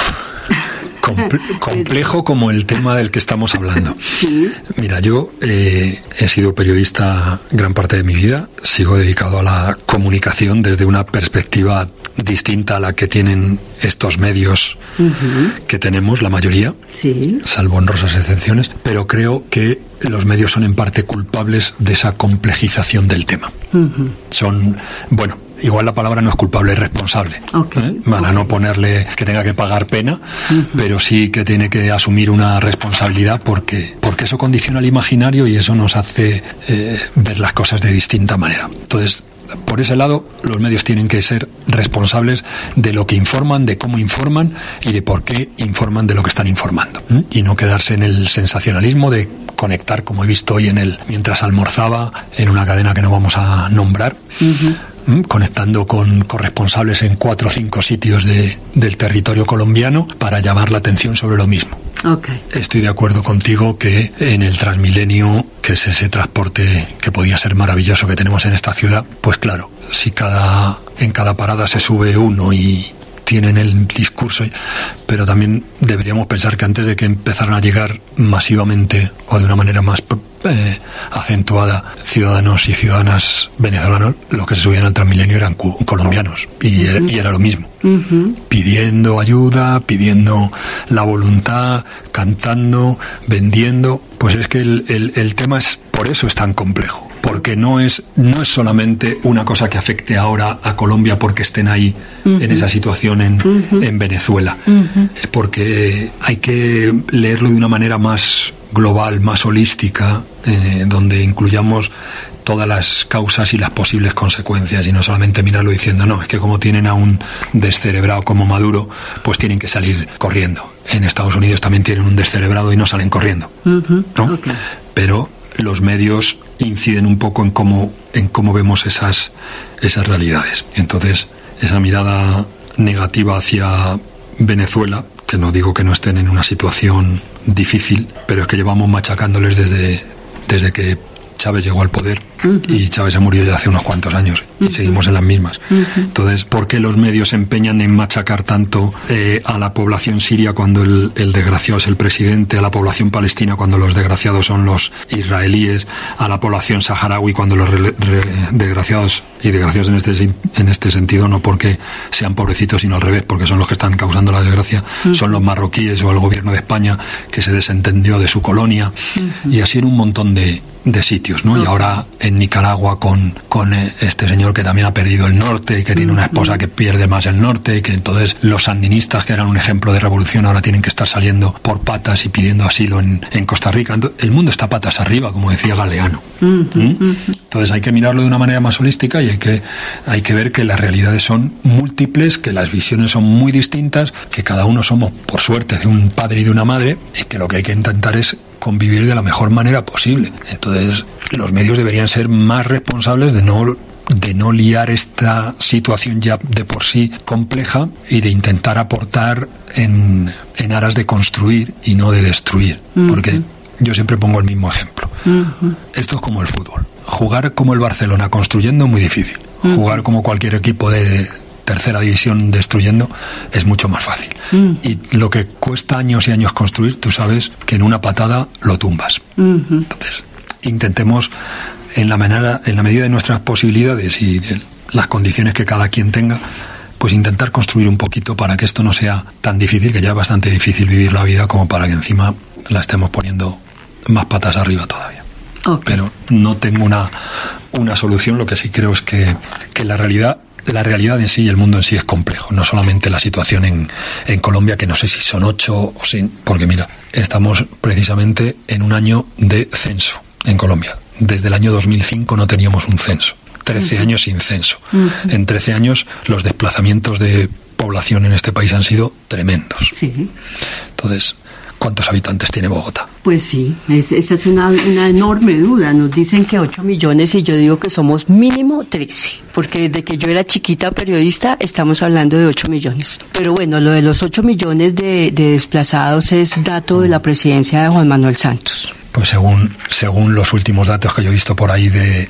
S6: Complejo como el tema del que estamos hablando.
S3: Sí.
S6: Mira, yo he sido periodista gran parte de mi vida, sigo dedicado a la comunicación desde una perspectiva distinta a la que tienen estos medios que tenemos, la mayoría,
S3: sí,
S6: salvo honrosas excepciones, pero creo que los medios son en parte culpables de esa complejización del tema. Son, bueno, igual la palabra no es culpable, es responsable. Para no ponerle que tenga que pagar pena, pero sí que tiene que asumir una responsabilidad porque eso condiciona el imaginario y eso nos hace ver las cosas de distinta manera. Entonces, por ese lado, los medios tienen que ser responsables de lo que informan, de cómo informan y de por qué informan de lo que están informando. Y no quedarse en el sensacionalismo de conectar, como he visto hoy mientras almorzaba en una cadena que no vamos a nombrar, conectando con corresponsables en 4 o 5 sitios del territorio colombiano para llamar la atención sobre lo mismo.
S3: Okay.
S6: Estoy de acuerdo contigo que en el Transmilenio, que es ese transporte que podía ser maravilloso que tenemos en esta ciudad, pues claro, si en cada parada se sube uno y tienen el discurso, pero también deberíamos pensar que antes de que empezaran a llegar masivamente o de una manera más acentuada ciudadanos y ciudadanas venezolanos, los que se subían al Transmilenio eran colombianos y era lo mismo, pidiendo ayuda, pidiendo la voluntad, cantando, vendiendo. Pues es que el tema por eso es tan complejo, porque no es solamente una cosa que afecte ahora a Colombia porque estén ahí en esa situación en Venezuela, porque hay que leerlo de una manera más global, más holística, donde incluyamos todas las causas y las posibles consecuencias y no solamente mirarlo diciendo, no, es que como tienen a un descerebrado como Maduro, pues tienen que salir corriendo. En Estados Unidos también tienen un descerebrado y no salen corriendo, ¿no? Okay. Pero los medios inciden un poco en cómo vemos esas realidades. Entonces, esa mirada negativa hacia Venezuela, que no digo que no estén en una situación difícil, pero es que llevamos machacándoles desde que Chávez llegó al poder y Chávez se murió ya hace unos cuantos años y seguimos en las mismas. Entonces, ¿por qué los medios se empeñan en machacar tanto a la población siria cuando el desgraciado es el presidente, a la población palestina cuando los desgraciados son los israelíes, a la población saharaui cuando los desgraciados en este sentido, no porque sean pobrecitos sino al revés, porque son los que están causando la desgracia, son los marroquíes o el gobierno de España que se desentendió de su colonia, y así en un montón de de sitios, ¿no? Y ahora en Nicaragua con este señor que también ha perdido el norte y que tiene una esposa que pierde más el norte, y que entonces los sandinistas, que eran un ejemplo de revolución, ahora tienen que estar saliendo por patas y pidiendo asilo en Costa Rica. Entonces, el mundo está patas arriba, como decía Galeano. Entonces hay que mirarlo de una manera más holística y hay que ver que las realidades son múltiples, que las visiones son muy distintas, que cada uno somos, por suerte, de un padre y de una madre, y que lo que hay que intentar es convivir de la mejor manera posible. Entonces, los medios deberían ser más responsables de no liar esta situación ya de por sí compleja y de intentar aportar en aras de construir y no de destruir. Porque yo siempre pongo el mismo ejemplo. Esto es como el fútbol. Jugar como el Barcelona construyendo es muy difícil. Jugar como cualquier equipo de tercera división destruyendo es mucho más fácil. Y lo que cuesta años y años construir, tú sabes que en una patada lo tumbas. Entonces, intentemos en la medida de nuestras posibilidades y de las condiciones que cada quien tenga, pues intentar construir un poquito para que esto no sea tan difícil, que ya es bastante difícil vivir la vida, como para que encima la estemos poniendo más patas arriba todavía. Pero no tengo una solución. Lo que sí creo es que la realidad en sí y el mundo en sí es complejo, no solamente la situación en Colombia, que no sé si son 8 o 6, porque mira, estamos precisamente en un año de censo en Colombia. Desde el año 2005 no teníamos un censo, 13 años sin censo. En 13 años los desplazamientos de población en este país han sido tremendos. Entonces, ¿cuántos habitantes tiene Bogotá?
S3: Pues sí, esa es una enorme duda. Nos dicen que 8 millones y yo digo que somos mínimo 13, porque desde que yo era chiquita periodista estamos hablando de 8 millones. Pero bueno, lo de los 8 millones de desplazados es dato de la presidencia de Juan Manuel Santos.
S6: Pues según los últimos datos que yo he visto por ahí de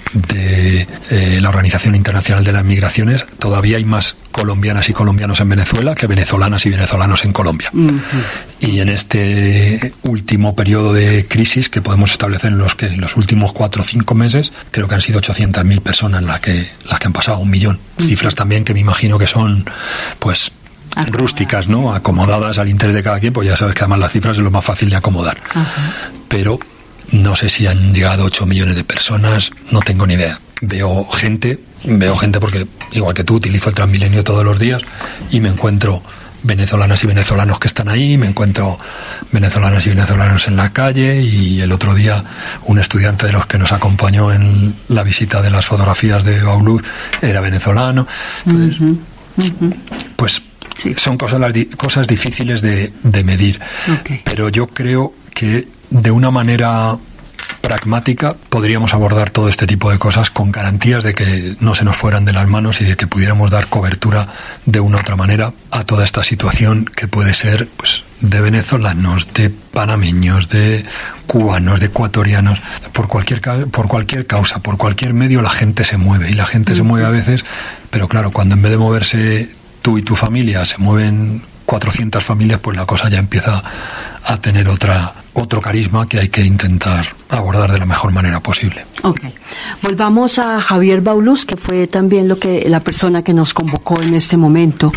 S6: la Organización Internacional de las Migraciones, todavía hay más colombianas y colombianos en Venezuela que venezolanas y venezolanos en Colombia. Y en este último periodo de crisis que podemos establecer en los últimos 4 o 5 meses, creo que han sido 800.000 personas las que han pasado 1 millón. Cifras también que me imagino que son, pues, rústicas, ¿no? Acomodadas al interés de cada quien, pues ya sabes que además las cifras es lo más fácil de acomodar. Pero no sé si han llegado 8 millones de personas, no tengo ni idea. Veo gente porque, igual que tú, utilizo el Transmilenio todos los días y me encuentro venezolanas y venezolanos que están ahí, me encuentro venezolanas y venezolanos en la calle, y el otro día un estudiante de los que nos acompañó en la visita de las fotografías de Bauluz era venezolano. Entonces, pues son cosas difíciles de medir. Pero yo creo que de una manera pragmática podríamos abordar todo este tipo de cosas con garantías de que no se nos fueran de las manos y de que pudiéramos dar cobertura de una u otra manera a toda esta situación, que puede ser, pues, de venezolanos, de panameños, de cubanos, de ecuatorianos. Por cualquier causa, por cualquier medio, la gente se mueve, y la gente se mueve a veces, pero claro, cuando en vez de moverse tú y tu familia se mueven 400 familias, pues la cosa ya empieza a tener otro carisma que hay que intentar abordar de la mejor manera posible.
S3: Volvamos a Javier Bauluz, que fue también la persona que nos convocó en este momento.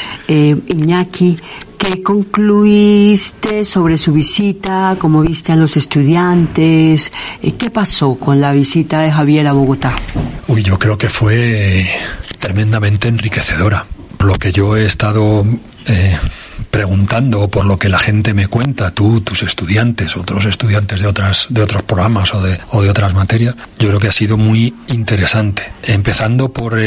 S3: Iñaki, ¿qué concluiste sobre su visita? ¿Cómo viste a los estudiantes? ¿Qué pasó con la visita de Javier a Bogotá?
S6: Yo creo que fue tremendamente enriquecedora. Por lo que yo he estado preguntando, por lo que la gente me cuenta, tú, tus estudiantes, otros estudiantes de otros programas o de otras materias, yo creo que ha sido muy interesante. Empezando por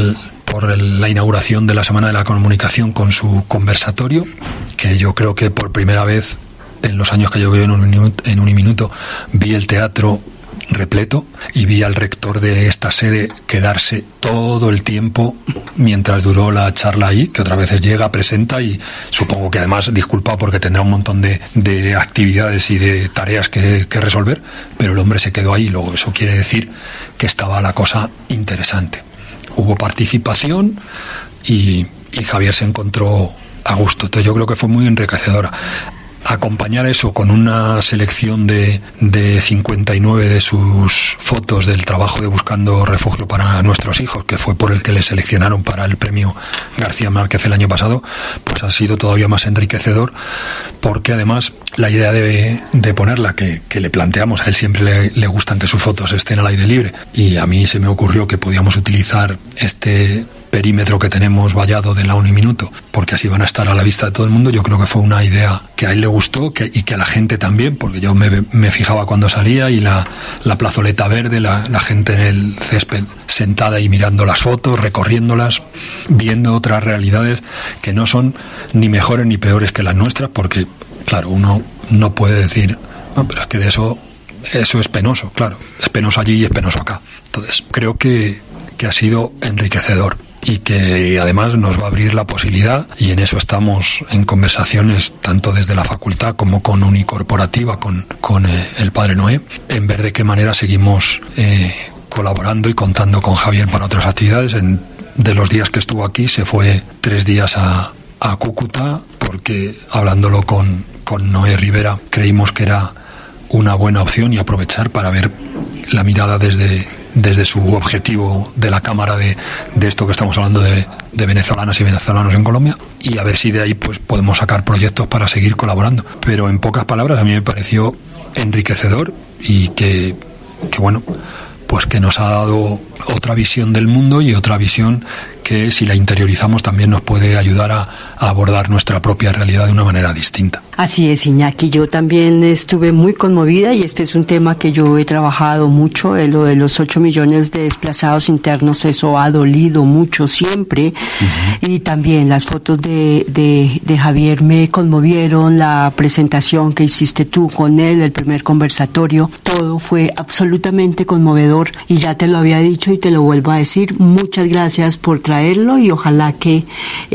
S6: la inauguración de la Semana de la Comunicación con su conversatorio, que yo creo que por primera vez en los años que yo veo en Uniminuto vi el teatro repleto, y vi al rector de esta sede quedarse todo el tiempo mientras duró la charla ahí, que otras veces llega, presenta, y supongo que además disculpa porque tendrá un montón de actividades y de tareas que resolver, pero el hombre se quedó ahí. Luego eso quiere decir que estaba la cosa interesante. Hubo participación y Javier se encontró a gusto. Entonces yo creo que fue muy enriquecedora. acompañar eso con una selección de 59 de sus fotos del trabajo de Buscando Refugio para Nuestros Hijos, que fue por el que le seleccionaron para el premio García Márquez el año pasado, pues ha sido todavía más enriquecedor, porque además la idea de ponerla, que le planteamos, a él siempre le gustan que sus fotos estén al aire libre, y a mí se me ocurrió que podíamos utilizar este perímetro que tenemos vallado de la Uniminuto, porque así van a estar a la vista de todo el mundo. Yo creo que fue una idea que a él le gustó y que a la gente también, porque yo me fijaba cuando salía, y la plazoleta verde, la gente en el césped sentada y mirando las fotos, recorriéndolas, viendo otras realidades que no son ni mejores ni peores que las nuestras, porque claro, uno no puede decir, no, pero es que de eso es penoso, claro, es penoso allí y es penoso acá. Entonces creo que ha sido enriquecedor, y que además nos va a abrir la posibilidad, y en eso estamos en conversaciones tanto desde la facultad como con Unicorporativa, con el Padre Noé, en ver de qué manera seguimos colaborando y contando con Javier para otras actividades. De los días que estuvo aquí se fue 3 días a Cúcuta, porque hablándolo con Noé Rivera creímos que era una buena opción, y aprovechar para ver la mirada desde su objetivo de la cámara de esto que estamos hablando de venezolanas y venezolanos en Colombia, y a ver si de ahí pues podemos sacar proyectos para seguir colaborando. Pero en pocas palabras, a mí me pareció enriquecedor, y que bueno, pues que nos ha dado otra visión del mundo, y otra visión que, si la interiorizamos, también nos puede ayudar a abordar nuestra propia realidad de una manera distinta.
S3: Así es, Iñaki, yo también estuve muy conmovida, y este es un tema que yo he trabajado mucho, lo de los 8 millones de desplazados internos. Eso ha dolido mucho siempre. Uh-huh. Y también las fotos de Javier me conmovieron, la presentación que hiciste tú con él, el primer conversatorio, todo fue absolutamente conmovedor, y ya te lo había dicho y te lo vuelvo a decir, muchas gracias por traerlo, y ojalá que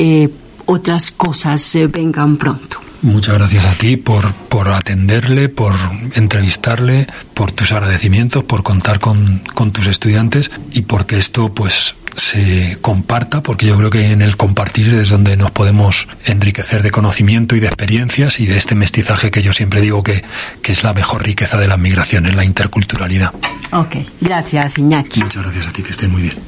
S3: otras cosas vengan pronto.
S6: Muchas gracias a ti por atenderle, por entrevistarle, por tus agradecimientos, por contar con tus estudiantes, y porque esto pues se comparta, porque yo creo que en el compartir es donde nos podemos enriquecer de conocimiento y de experiencias, y de este mestizaje que yo siempre digo que es la mejor riqueza de las migraciones, la interculturalidad.
S3: Ok, gracias, Iñaki.
S6: Muchas gracias a ti, que estés muy bien.